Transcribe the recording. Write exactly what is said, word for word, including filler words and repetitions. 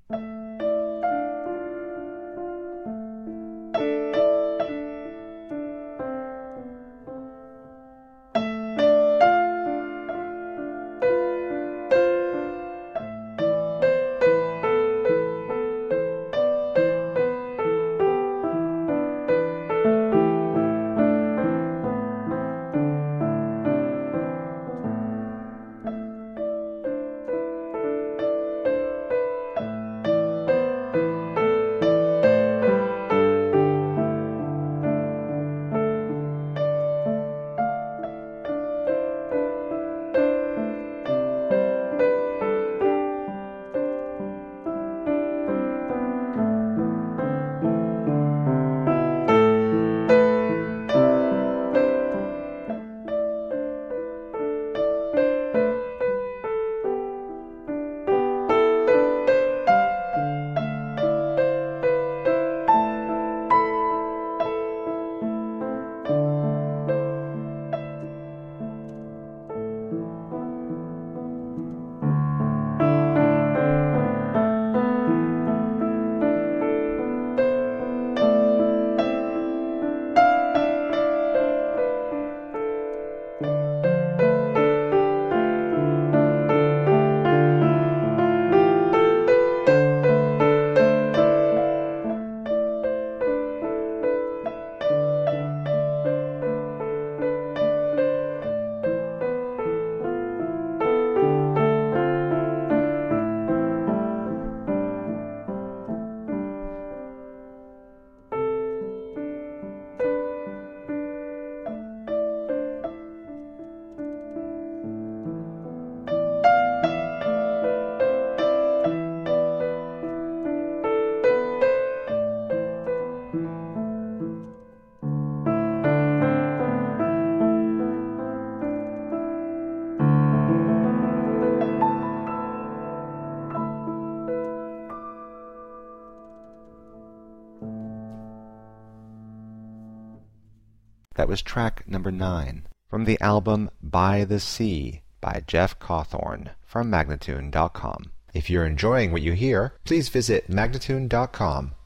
That was track number nine from the album By the Sea by Jeff Cawthorne from Magnatune dot com. If you're enjoying what you hear, please visit Magnatune dot com